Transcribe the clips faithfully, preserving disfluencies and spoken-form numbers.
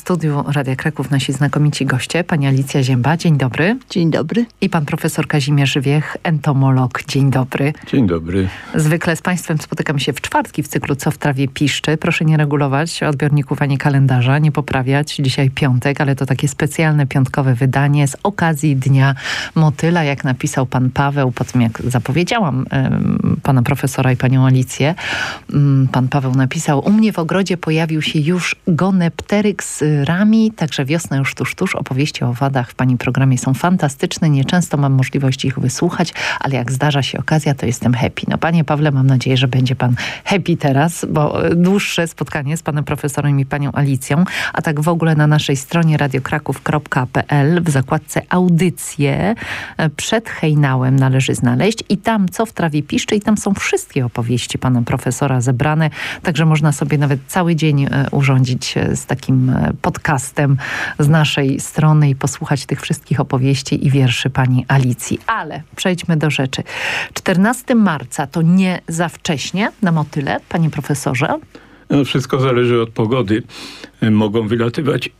studiu Radia Kraków nasi znakomici goście. Pani Alicja Zięba, dzień dobry. Dzień dobry. I pan profesor Kazimierz Wiech, entomolog. Dzień dobry. Dzień dobry. Zwykle z państwem spotykam się w czwartki w cyklu Co w trawie piszczy. Proszę nie regulować odbiorników ani kalendarza, nie poprawiać. Dzisiaj piątek, ale to takie specjalne piątkowe wydanie z okazji Dnia Motyla, jak napisał pan Paweł, po tym jak zapowiedziałam y, pana profesora i panią Alicję. Y, pan Paweł napisał: u mnie w ogrodzie pojawił się już Gonepteryx rami, także wiosna już tuż, tuż. Opowieści o owadach w pani programie są fantastyczne. Nieczęsto mam możliwość ich wysłuchać, ale jak zdarza się okazja, to jestem happy. No panie Pawle, mam nadzieję, że będzie pan happy teraz, bo dłuższe spotkanie z panem profesorem i panią Alicją, a tak w ogóle na naszej stronie radiokraków kropka p l w zakładce audycje przed hejnałem należy znaleźć i tam Co w trawie piszczy i tam są wszystkie opowieści pana profesora zebrane, także można sobie nawet cały dzień urządzić z takim podcastem z naszej strony i posłuchać tych wszystkich opowieści i wierszy pani Alicji. Ale przejdźmy do rzeczy. czternastego marca to nie za wcześnie na motyle, panie profesorze? No, wszystko zależy od pogody. Mogą wylatywać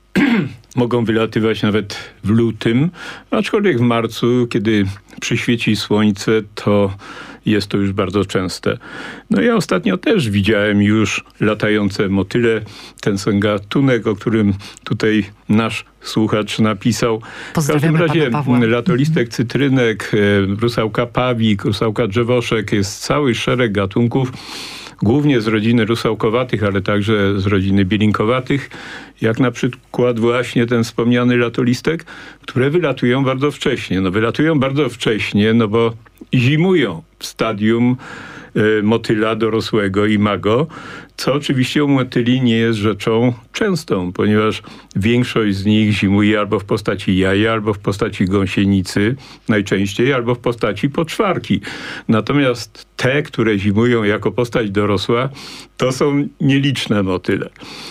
mogą wylatywać nawet w lutym, aczkolwiek w marcu, kiedy przyświeci słońce, to jest to już bardzo częste. No ja ostatnio też widziałem już latające motyle. Ten sam gatunek, o którym tutaj nasz słuchacz napisał. W każdym razie latolistek cytrynek, rusałka pawik, rusałka drzewoszek, jest cały szereg gatunków, głównie z rodziny rusałkowatych, ale także z rodziny bielinkowatych, jak na przykład właśnie ten wspomniany latolistek, które wylatują bardzo wcześnie. No wylatują bardzo wcześnie, no bo zimują w stadium y, motyla dorosłego imago, co oczywiście u motyli nie jest rzeczą częstą, ponieważ większość z nich zimuje albo w postaci jaja, albo w postaci gąsienicy najczęściej, albo w postaci poczwarki. Natomiast te, które zimują jako postać dorosła, to są nieliczne motyle.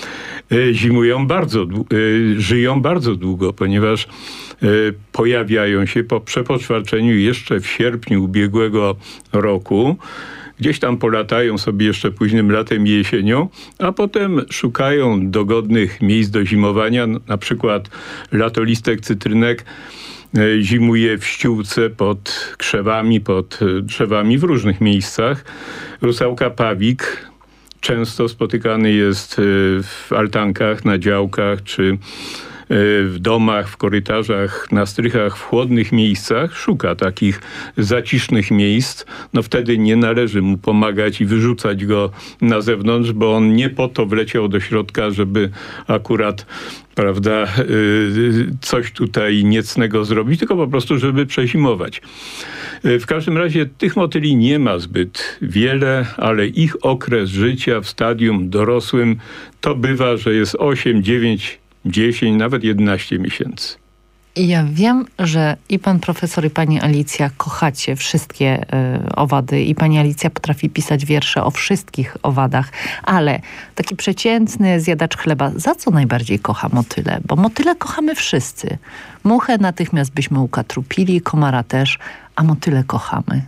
Zimują bardzo, żyją bardzo długo, ponieważ pojawiają się po przepoczwarczeniu jeszcze w sierpniu ubiegłego roku. Gdzieś tam polatają sobie jeszcze późnym latem i jesienią, a potem szukają dogodnych miejsc do zimowania. Na przykład latolistek cytrynek zimuje w ściółce pod krzewami, pod drzewami w różnych miejscach. Rusałka pawik często spotykany jest w altankach, na działkach, czy w domach, w korytarzach, na strychach, w chłodnych miejscach. Szuka takich zacisznych miejsc. No wtedy nie należy mu pomagać i wyrzucać go na zewnątrz, bo on nie po to wleciał do środka, żeby akurat, prawda, coś tutaj niecnego zrobić, tylko po prostu, żeby przezimować. W każdym razie tych motyli nie ma zbyt wiele, ale ich okres życia w stadium dorosłym to bywa, że jest osiem, dziewięć, dziesięć, nawet jedenaście miesięcy. I ja wiem, że i pan profesor, i pani Alicja kochacie wszystkie y, owady i pani Alicja potrafi pisać wiersze o wszystkich owadach, ale taki przeciętny zjadacz chleba, za co najbardziej kocha motyle? Bo motyle kochamy wszyscy. Muchę natychmiast byśmy ukatrupili, komara też, a motyle kochamy.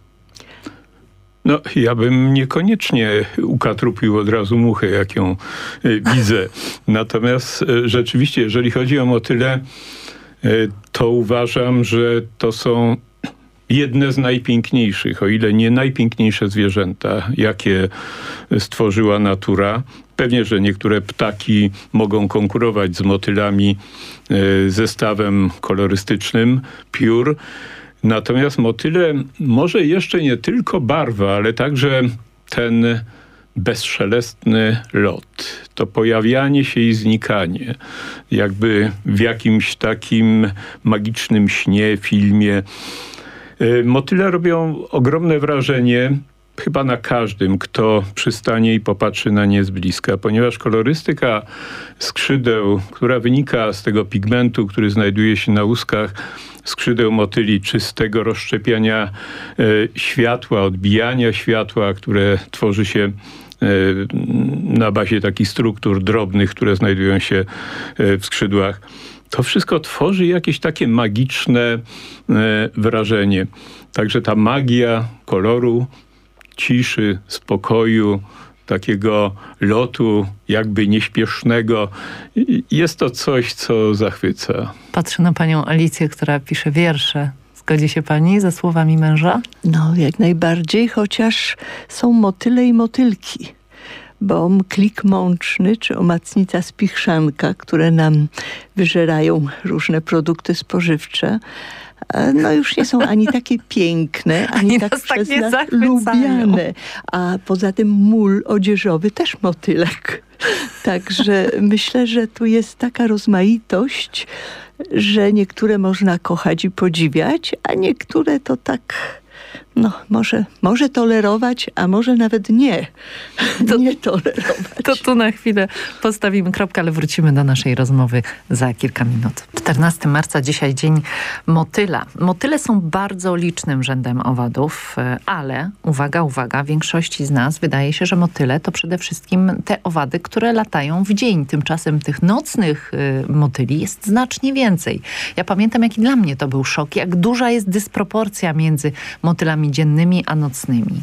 No, ja bym niekoniecznie ukatrupił od razu muchę, jak ją y, widzę. Natomiast y, rzeczywiście, jeżeli chodzi o motyle, y, to uważam, że to są jedne z najpiękniejszych, o ile nie najpiękniejsze zwierzęta, jakie stworzyła natura. Pewnie, że niektóre ptaki mogą konkurować z motylami y, zestawem kolorystycznym piór. Natomiast motyle, może jeszcze nie tylko barwa, ale także ten bezszelestny lot, to pojawianie się i znikanie, jakby w jakimś takim magicznym śnie, filmie. Motyle robią ogromne wrażenie chyba na każdym, kto przystanie i popatrzy na nie z bliska, ponieważ kolorystyka skrzydeł, która wynika z tego pigmentu, który znajduje się na łuskach skrzydeł motyli, czy z tego rozszczepiania e, światła, odbijania światła, które tworzy się e, na bazie takich struktur drobnych, które znajdują się e, w skrzydłach. To wszystko tworzy jakieś takie magiczne e, wrażenie. Także ta magia koloru, ciszy, spokoju, takiego lotu jakby nieśpiesznego. Jest to coś, co zachwyca. Patrzę na panią Alicję, która pisze wiersze. Zgodzi się pani ze słowami męża? No, jak najbardziej, chociaż są motyle i motylki. Bo mklik mączny czy omacnica spichrzanka, które nam wyżerają różne produkty spożywcze, no już nie są ani takie piękne, ani, ani tak nas przez tak nas zachwycają. lubiane. A poza tym mól odzieżowy też motylek. Także myślę, że tu jest taka rozmaitość, że niektóre można kochać i podziwiać, a niektóre to tak... No, może, może tolerować, a może nawet nie. To, nie tolerować. To tu na chwilę postawimy kropkę, ale wrócimy do naszej rozmowy za kilka minut. czternastego marca, dzisiaj dzień motyla. Motyle są bardzo licznym rzędem owadów, ale uwaga, uwaga, większości z nas wydaje się, że motyle to przede wszystkim te owady, które latają w dzień. Tymczasem tych nocnych y, motyli jest znacznie więcej. Ja pamiętam, jaki dla mnie to był szok, jak duża jest dysproporcja między motylami dziennymi a nocnymi.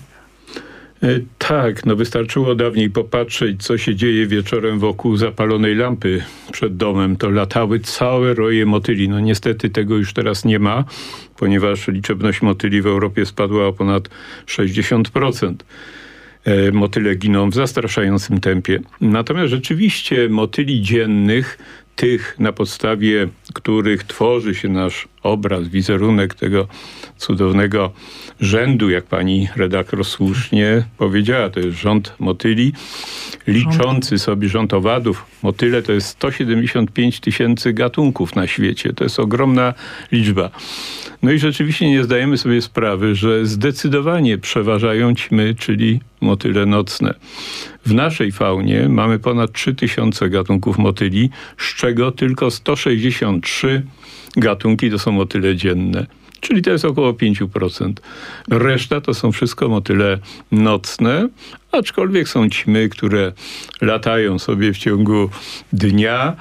Tak, no wystarczyło dawniej popatrzeć, co się dzieje wieczorem wokół zapalonej lampy przed domem. To latały całe roje motyli. No niestety tego już teraz nie ma, ponieważ liczebność motyli w Europie spadła o ponad sześćdziesiąt procent. Motyle giną w zastraszającym tempie. Natomiast rzeczywiście motyli dziennych, tych na podstawie których tworzy się nasz obraz, wizerunek tego cudownego rzędu, jak pani redaktor słusznie powiedziała, to jest rząd motyli, liczący sobie rząd owadów. Motyle to jest sto siedemdziesiąt pięć tysięcy gatunków na świecie. To jest ogromna liczba. No i rzeczywiście nie zdajemy sobie sprawy, że zdecydowanie przeważają ćmy, czyli motyle nocne. W naszej faunie mamy ponad trzy tysiące gatunków motyli, z czego tylko sto sześćdziesiąt trzy gatunki to są motyle dzienne. Czyli to jest około pięć procent. Reszta to są wszystko motyle nocne, aczkolwiek są ćmy, które latają sobie w ciągu dnia,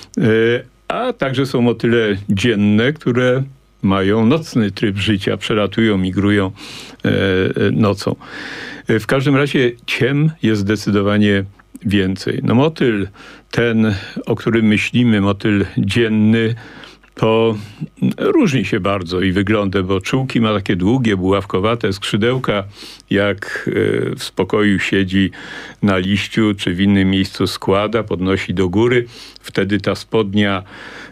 a także są motyle dzienne, które mają nocny tryb życia, przelatują, migrują nocą. W każdym razie ciem jest zdecydowanie więcej. No motyl ten, o którym myślimy, motyl dzienny, to różni się bardzo i wyglądem, bo czułki ma takie długie, buławkowate skrzydełka, jak w spokoju siedzi na liściu, czy w innym miejscu składa, podnosi do góry. Wtedy ta spodnia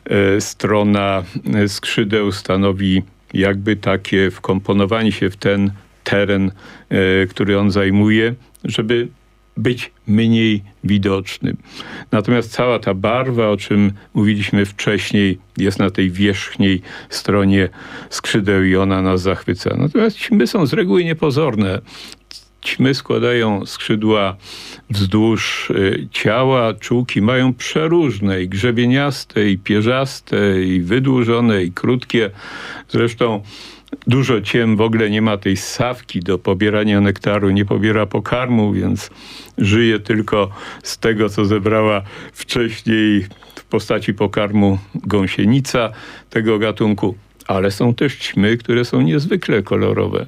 strona skrzydeł stanowi jakby takie wkomponowanie się w ten teren, który on zajmuje, żeby być mniej widocznym. Natomiast cała ta barwa, o czym mówiliśmy wcześniej, jest na tej wierzchniej stronie skrzydeł i ona nas zachwyca. Natomiast ćmy są z reguły niepozorne. Ćmy składają skrzydła wzdłuż y, ciała, czułki mają przeróżne, i grzebieniaste, i pierzaste, i wydłużone, i krótkie. Zresztą dużo ciem w ogóle nie ma tej ssawki do pobierania nektaru, nie pobiera pokarmu, więc żyje tylko z tego, co zebrała wcześniej w postaci pokarmu gąsienica tego gatunku. Ale są też ćmy, które są niezwykle kolorowe.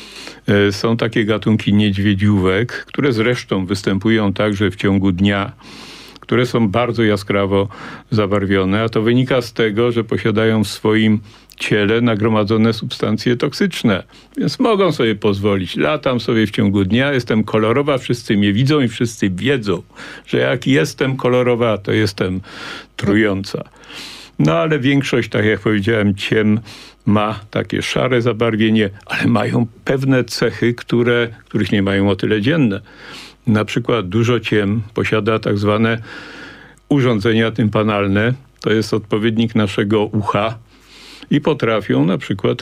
Są takie gatunki niedźwiedziówek, które zresztą występują także w ciągu dnia, które są bardzo jaskrawo zabarwione, a to wynika z tego, że posiadają w swoim ciele nagromadzone substancje toksyczne, więc mogą sobie pozwolić. Latam sobie w ciągu dnia, jestem kolorowa, wszyscy mnie widzą i wszyscy wiedzą, że jak jestem kolorowa, to jestem trująca. No ale większość, tak jak powiedziałem, ciem ma takie szare zabarwienie, ale mają pewne cechy, które, których nie mają motyle dzienne. Na przykład dużo ciem posiada tak zwane urządzenia tympanalne, to jest odpowiednik naszego ucha, i potrafią na przykład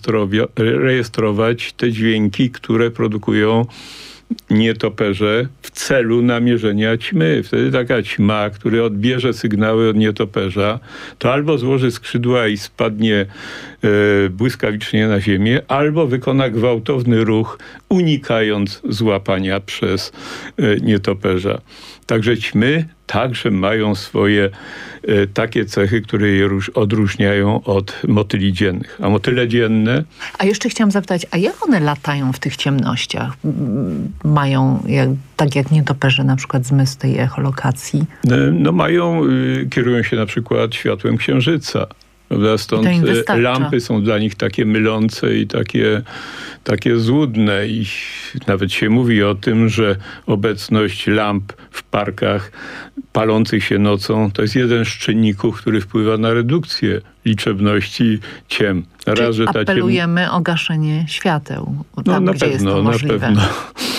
rejestrować te dźwięki, które produkują nietoperze w celu namierzenia ćmy. Wtedy taka ćma, która odbierze sygnały od nietoperza, to albo złoży skrzydła i spadnie e, błyskawicznie na ziemię, albo wykona gwałtowny ruch, unikając złapania przez e, nietoperza. Także ćmy także mają swoje e, takie cechy, które je róż, odróżniają od motyli dziennych. A motyle dzienne... A jeszcze chciałam zapytać, a jak one latają w tych ciemnościach? Mają, jak, tak jak nietoperze, na przykład zmysł tej echolokacji? E, no mają, y, kierują się na przykład światłem księżyca. Prawda? Stąd lampy są dla nich takie mylące i takie, takie złudne. I nawet się mówi o tym, że obecność lamp w parkach palących się nocą to jest jeden z czynników, który wpływa na redukcję liczebności ciem. Raz, że ta apelujemy ciem... o gaszenie świateł tam, no, na gdzie pewno, jest to możliwe. Na pewno.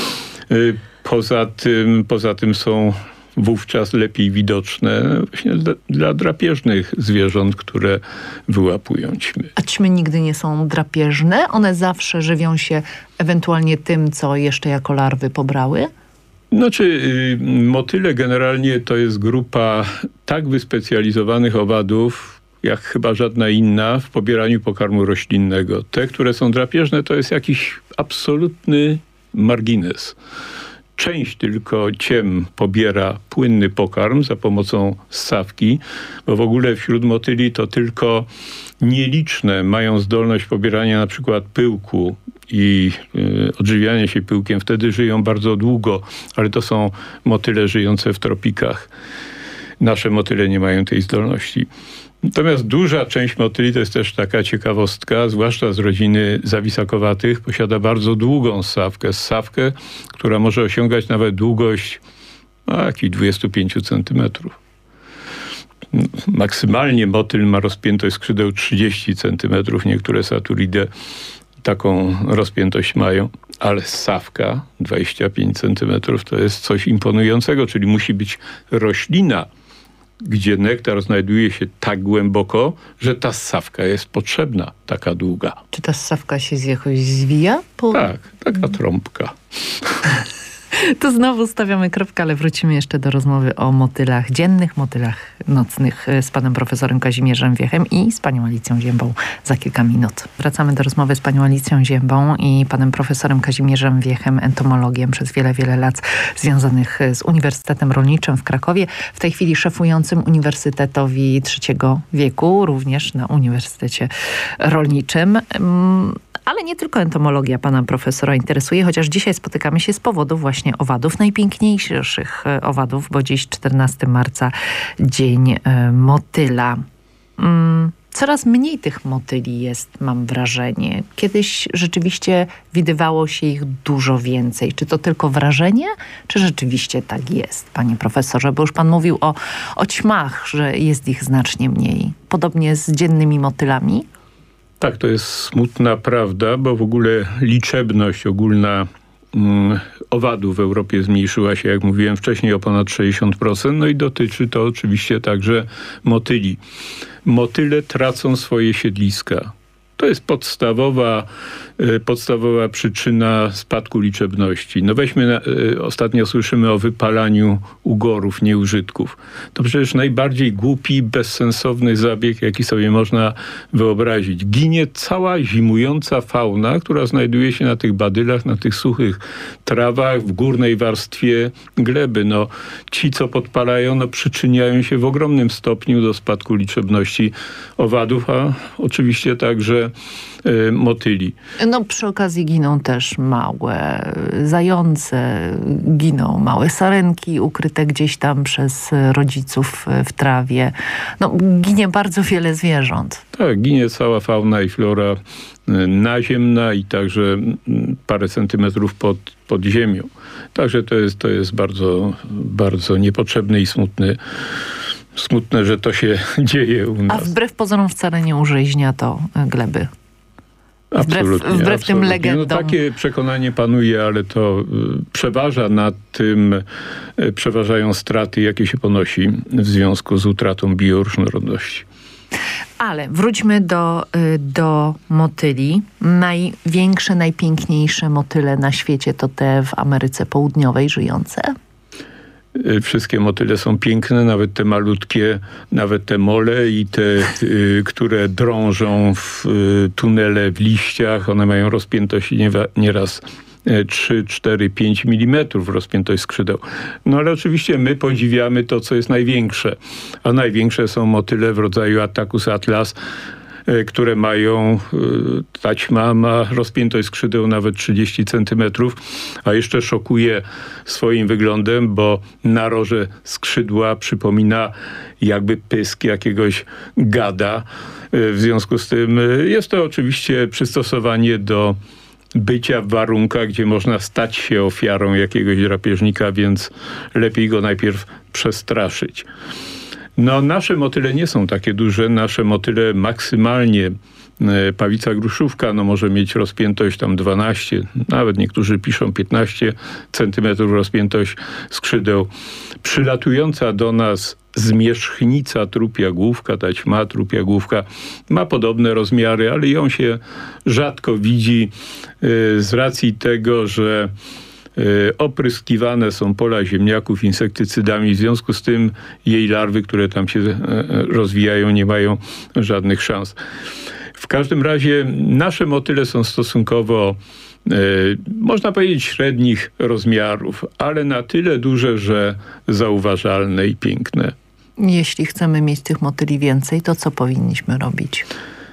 Poza tym, poza tym są wówczas lepiej widoczne właśnie dla, dla drapieżnych zwierząt, które wyłapują ćmy. A ćmy nigdy nie są drapieżne? One zawsze żywią się ewentualnie tym, co jeszcze jako larwy pobrały? Znaczy, y, motyle generalnie to jest grupa tak wyspecjalizowanych owadów, jak chyba żadna inna w pobieraniu pokarmu roślinnego. Te, które są drapieżne, to jest jakiś absolutny margines. Część tylko ciem pobiera płynny pokarm za pomocą ssawki, bo w ogóle wśród motyli to tylko nieliczne mają zdolność pobierania na przykład pyłku i y, odżywiania się pyłkiem. Wtedy żyją bardzo długo, ale to są motyle żyjące w tropikach. Nasze motyle nie mają tej zdolności. Natomiast duża część motyli, to jest też taka ciekawostka, zwłaszcza z rodziny zawisakowatych, posiada bardzo długą ssawkę. Ssawkę, która może osiągać nawet długość a, jakieś dwadzieścia pięć centymetrów. Maksymalnie motyl ma rozpiętość skrzydeł trzydzieści centymetrów. Niektóre saturidy taką rozpiętość mają, ale ssawka dwadzieścia pięć centymetrów to jest coś imponującego, czyli musi być roślina, gdzie nektar znajduje się tak głęboko, że ta ssawka jest potrzebna, taka długa. Czy ta ssawka się jakoś zwija? Po... Tak, taka trąbka. To znowu stawiamy kropkę, ale wrócimy jeszcze do rozmowy o motylach dziennych, motylach nocnych z panem profesorem Kazimierzem Wiechem i z panią Alicją Ziębą za kilka minut. Wracamy do rozmowy z panią Alicją Ziębą i panem profesorem Kazimierzem Wiechem, entomologiem przez wiele, wiele lat związanych z Uniwersytetem Rolniczym w Krakowie, w tej chwili szefującym Uniwersytetowi Trzeciego Wieku, również na Uniwersytecie Rolniczym. Ale nie tylko entomologia pana profesora interesuje, chociaż dzisiaj spotykamy się z powodu właśnie owadów, najpiękniejszych owadów, bo dziś czternastego marca, dzień motyla. Coraz mniej tych motyli jest, mam wrażenie. Kiedyś rzeczywiście widywało się ich dużo więcej. Czy to tylko wrażenie, czy rzeczywiście tak jest, panie profesorze? Bo już pan mówił o, o ćmach, że jest ich znacznie mniej. Podobnie z dziennymi motylami? Tak, to jest smutna prawda, bo w ogóle liczebność ogólna mm, owadów w Europie zmniejszyła się, jak mówiłem wcześniej, o ponad sześćdziesiąt procent. No i dotyczy to oczywiście także motyli. Motyle tracą swoje siedliska. To jest podstawowa, y, podstawowa przyczyna spadku liczebności. No weźmy, na, y, ostatnio słyszymy o wypalaniu ugorów, nieużytków. To przecież najbardziej głupi, bezsensowny zabieg, jaki sobie można wyobrazić. Ginie cała zimująca fauna, która znajduje się na tych badylach, na tych suchych trawach, w górnej warstwie gleby. No, ci, co podpalają, no, przyczyniają się w ogromnym stopniu do spadku liczebności owadów, a oczywiście także y, motyli. No przy okazji giną też małe zające, giną małe sarenki ukryte gdzieś tam przez rodziców w trawie. No ginie bardzo wiele zwierząt. Tak, ginie cała fauna i flora naziemna i także parę centymetrów pod, pod ziemią. Także to jest, to jest bardzo, bardzo niepotrzebny i smutny Smutne, że to się dzieje u nas. A wbrew pozorom wcale nie użyźnia to gleby. Wbrew, absolutnie, wbrew absolutnie. tym legendom. No, takie przekonanie panuje, ale to y, przeważa nad tym, y, przeważają straty, jakie się ponosi w związku z utratą bioróżnorodności. Ale wróćmy do, y, do motyli. Największe, najpiękniejsze motyle na świecie to te w Ameryce Południowej żyjące? Wszystkie motyle są piękne, nawet te malutkie, nawet te mole i te, y, które drążą w y, tunele w liściach. One mają rozpiętość nieraz trzy, cztery, pięć milimetrów rozpiętość skrzydeł. No ale oczywiście my podziwiamy to, co jest największe. A największe są motyle w rodzaju Attacus atlas, które mają, taćma ma rozpiętość skrzydeł nawet trzydzieści centymetrów, a jeszcze szokuje swoim wyglądem, bo naroże skrzydła przypomina jakby pysk jakiegoś gada. W związku z tym jest to oczywiście przystosowanie do bycia w warunkach, gdzie można stać się ofiarą jakiegoś drapieżnika, więc lepiej go najpierw przestraszyć. No, nasze motyle nie są takie duże. Nasze motyle maksymalnie, e, pawica gruszówka, no może mieć rozpiętość tam dwanaście, nawet niektórzy piszą piętnaście centymetrów rozpiętość skrzydeł. Przylatująca do nas zmierzchnica trupia główka, taćma trupia główka ma podobne rozmiary, ale ją się rzadko widzi e, z racji tego, że opryskiwane są pola ziemniaków insektycydami. W związku z tym jej larwy, które tam się rozwijają, nie mają żadnych szans. W każdym razie nasze motyle są stosunkowo, e, można powiedzieć, średnich rozmiarów, ale na tyle duże, że zauważalne i piękne. Jeśli chcemy mieć tych motyli więcej, to co powinniśmy robić?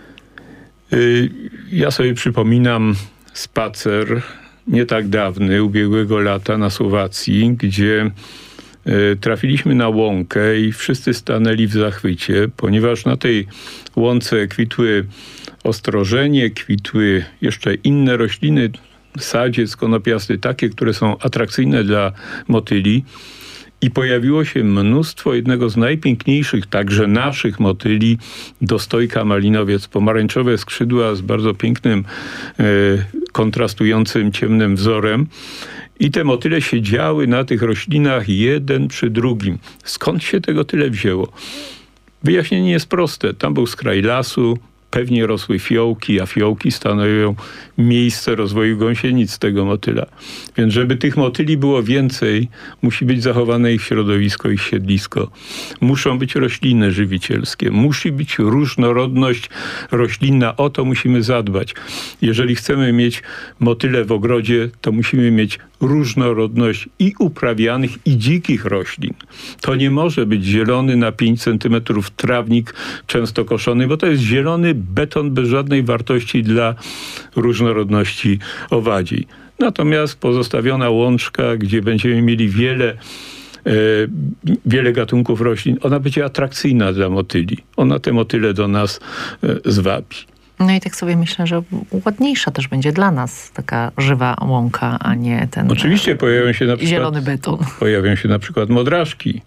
Ja sobie przypominam spacer nie tak dawny, ubiegłego lata na Słowacji, gdzie y, trafiliśmy na łąkę i wszyscy stanęli w zachwycie, ponieważ na tej łące kwitły ostrożenie, kwitły jeszcze inne rośliny, sadziec konopiasty, takie, które są atrakcyjne dla motyli. I pojawiło się mnóstwo jednego z najpiękniejszych, także naszych motyli, dostojka malinowiec, pomarańczowe skrzydła z bardzo pięknym, e, kontrastującym ciemnym wzorem. I te motyle siedziały na tych roślinach jeden przy drugim. Skąd się tego tyle wzięło? Wyjaśnienie jest proste. Tam był skraj lasu, pewnie rosły fiołki, a fiołki stanowią miejsce rozwoju gąsienic tego motyla. Więc żeby tych motyli było więcej, musi być zachowane ich środowisko, ich siedlisko. Muszą być rośliny żywicielskie, musi być różnorodność roślinna. O to musimy zadbać. Jeżeli chcemy mieć motyle w ogrodzie, to musimy mieć różnorodność i uprawianych, i dzikich roślin. To nie może być zielony na pięć centymetrów trawnik, często koszony, bo to jest zielony beton bez żadnej wartości dla różnorodności owadziej. Natomiast pozostawiona łączka, gdzie będziemy mieli wiele, e, wiele gatunków roślin, ona będzie atrakcyjna dla motyli. Ona te motyle do nas e, zwabi. No i tak sobie myślę, że ładniejsza też będzie dla nas taka żywa łąka, a nie ten Oczywiście pojawią się na przykład, zielony beton. Pojawią się na przykład modraszki.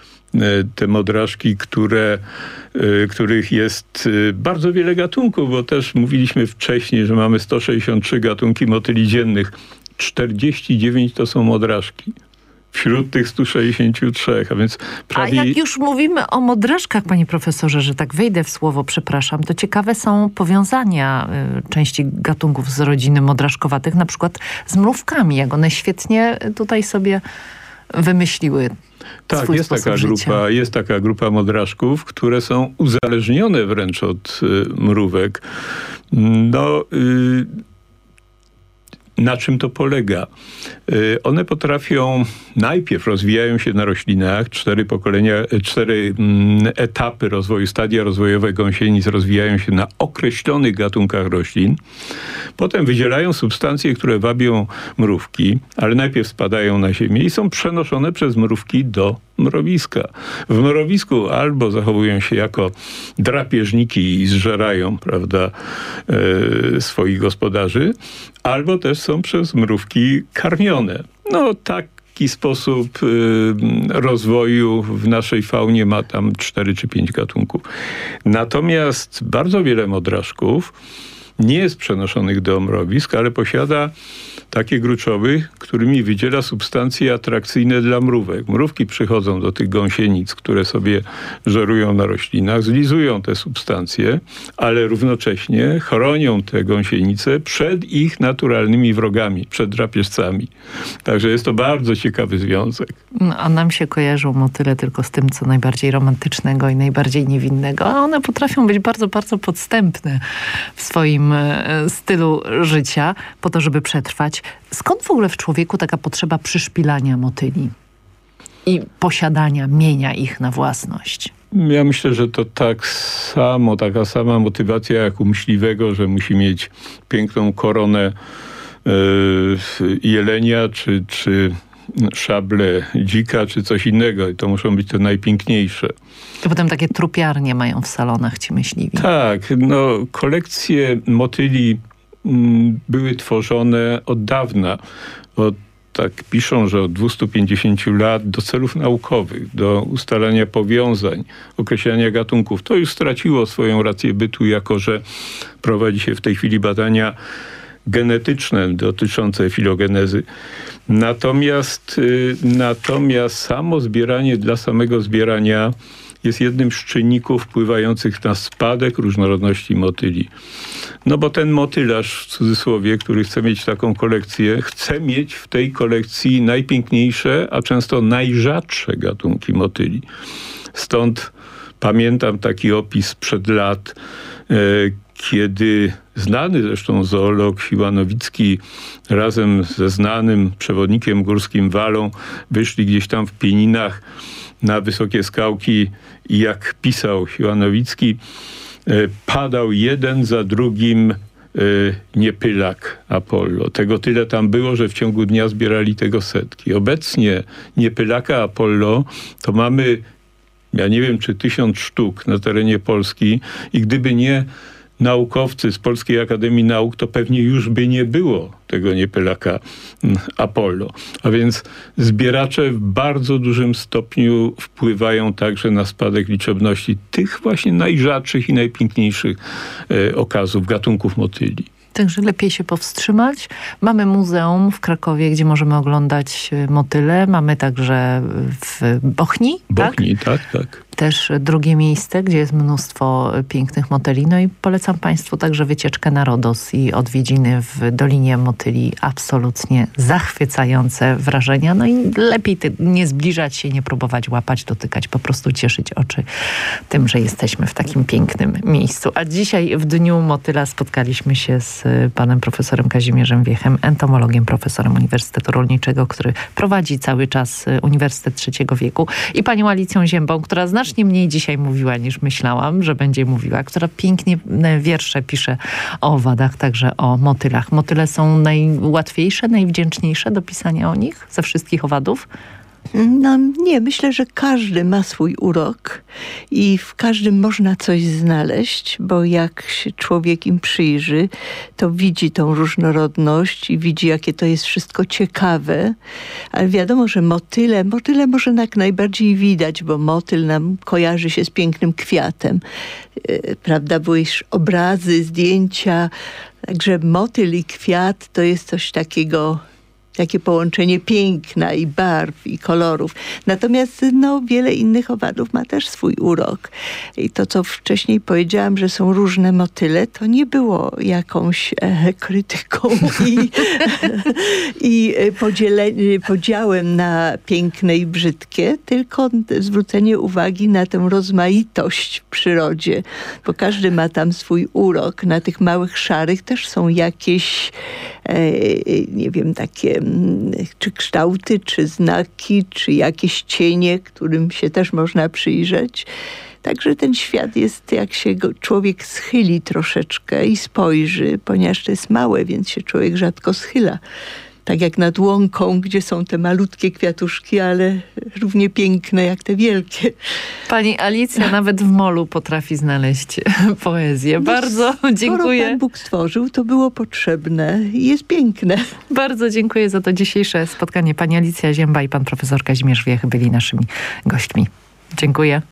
Te modraszki, które, których jest bardzo wiele gatunków, bo też mówiliśmy wcześniej, że mamy sto sześćdziesiąt trzy gatunki motyli dziennych. czterdzieści dziewięć to są modraszki. Wśród tych stu sześćdziesięciu trzech, a więc prawie... A jak już mówimy o modraszkach, panie profesorze, że tak wejdę w słowo, przepraszam, to ciekawe są powiązania y, części gatunków z rodziny modraszkowatych, na przykład z mrówkami, jak one świetnie tutaj sobie wymyśliły Tak, swój jest taka, życia. grupa, jest taka grupa modraszków, które są uzależnione wręcz od y, mrówek. No... Y, Na czym to polega? Y, one potrafią, najpierw rozwijają się na roślinach, cztery pokolenia, cztery mm, etapy rozwoju, stadia rozwojowe gąsienic rozwijają się na określonych gatunkach roślin. Potem wydzielają substancje, które wabią mrówki, ale najpierw spadają na ziemię i są przenoszone przez mrówki do mrowiska. W mrowisku albo zachowują się jako drapieżniki i zżerają, prawda, e, swoich gospodarzy, albo też są przez mrówki karmione. No taki sposób y, rozwoju w naszej faunie ma tam cztery czy pięć gatunków. Natomiast bardzo wiele modraszków nie jest przenoszonych do mrowisk, ale posiada takie gruczoły, którymi wydziela substancje atrakcyjne dla mrówek. Mrówki przychodzą do tych gąsienic, które sobie żerują na roślinach, zlizują te substancje, ale równocześnie chronią te gąsienice przed ich naturalnymi wrogami, przed drapieżcami. Także jest to bardzo ciekawy związek. No, a nam się kojarzą motyle tylko z tym, co najbardziej romantycznego i najbardziej niewinnego, a one potrafią być bardzo, bardzo podstępne w swoim takim stylu życia, po to, żeby przetrwać. Skąd w ogóle w człowieku taka potrzeba przyszpilania motyli i posiadania, mienia ich na własność? Ja myślę, że to tak samo, taka sama motywacja jak u myśliwego, że musi mieć piękną koronę yy, jelenia, czy, czy szable dzika, czy coś innego. I to muszą być te najpiękniejsze. To potem takie trupiarnie mają w salonach ci myśliwi. Tak, no kolekcje motyli m, były tworzone od dawna. Od Tak piszą, że od dwieście pięćdziesiąt lat do celów naukowych, do ustalania powiązań, określania gatunków. To już straciło swoją rację bytu, jako że prowadzi się w tej chwili badania genetyczne dotyczące filogenezy. Natomiast, y, natomiast samo zbieranie dla samego zbierania jest jednym z czynników wpływających na spadek różnorodności motyli. No bo ten motylarz, w cudzysłowie, który chce mieć taką kolekcję, chce mieć w tej kolekcji najpiękniejsze, a często najrzadsze gatunki motyli. Stąd pamiętam taki opis sprzed lat, e, kiedy znany zresztą zoolog Siłanowicki razem ze znanym przewodnikiem górskim Walą wyszli gdzieś tam w Pieninach na wysokie skałki i jak pisał Siłanowicki, padał jeden za drugim niepylak Apollo. Tego tyle tam było, że w ciągu dnia zbierali tego setki. Obecnie niepylaka Apollo to mamy, ja nie wiem, czy tysiąc sztuk na terenie Polski i gdyby nie naukowcy z Polskiej Akademii Nauk, to pewnie już by nie było tego niepylaka Apollo. A więc zbieracze w bardzo dużym stopniu wpływają także na spadek liczebności tych właśnie najrzadszych i najpiękniejszych e, okazów, gatunków motyli. Także lepiej się powstrzymać. Mamy muzeum w Krakowie, gdzie możemy oglądać motyle. Mamy także w Bochni. Bochni, tak, tak. tak. Też drugie miejsce, gdzie jest mnóstwo pięknych motyli. No i polecam Państwu także wycieczkę na Rodos i odwiedziny w Dolinie Motyli. Absolutnie zachwycające wrażenia. No i lepiej nie zbliżać się, nie próbować łapać, dotykać, po prostu cieszyć oczy tym, że jesteśmy w takim pięknym miejscu. A dzisiaj w Dniu Motyla spotkaliśmy się z panem profesorem Kazimierzem Wiechem, entomologiem, profesorem Uniwersytetu Rolniczego, który prowadzi cały czas Uniwersytet Trzeciego Wieku, i panią Alicją Ziębą, która znacznie mniej dzisiaj mówiła niż myślałam, że będzie mówiła, która pięknie wiersze pisze o owadach, także o motylach. Motyle są najłatwiejsze, najwdzięczniejsze do pisania o nich ze wszystkich owadów? No nie, myślę, że każdy ma swój urok i w każdym można coś znaleźć, bo jak się człowiek im przyjrzy, to widzi tą różnorodność i widzi, jakie to jest wszystko ciekawe. Ale wiadomo, że motyle, motyle może jak najbardziej widać, bo motyl nam kojarzy się z pięknym kwiatem. Yy, prawda, były już obrazy, zdjęcia. Także motyl i kwiat to jest coś takiego, takie połączenie piękna i barw i kolorów. Natomiast no, wiele innych owadów ma też swój urok. I to, co wcześniej powiedziałam, że są różne motyle, to nie było jakąś e, krytyką i, i podziele, podziałem na piękne i brzydkie, tylko zwrócenie uwagi na tę rozmaitość w przyrodzie, bo każdy ma tam swój urok. Na tych małych szarych też są jakieś, e, nie wiem, takie czy kształty, czy znaki, czy jakieś cienie, którym się też można przyjrzeć. Także ten świat jest, jak się go człowiek schyli troszeczkę i spojrzy, ponieważ to jest małe, więc się człowiek rzadko schyla. Tak jak nad łąką, gdzie są te malutkie kwiatuszki, ale równie piękne jak te wielkie. Pani Alicja nawet w molu potrafi znaleźć poezję. No, bardzo dziękuję. Skoro Pan Bóg stworzył, to było potrzebne i jest piękne. Bardzo dziękuję za to dzisiejsze spotkanie. Pani Alicja Zięba i pan profesor Kazimierz Wiech byli naszymi gośćmi. Dziękuję.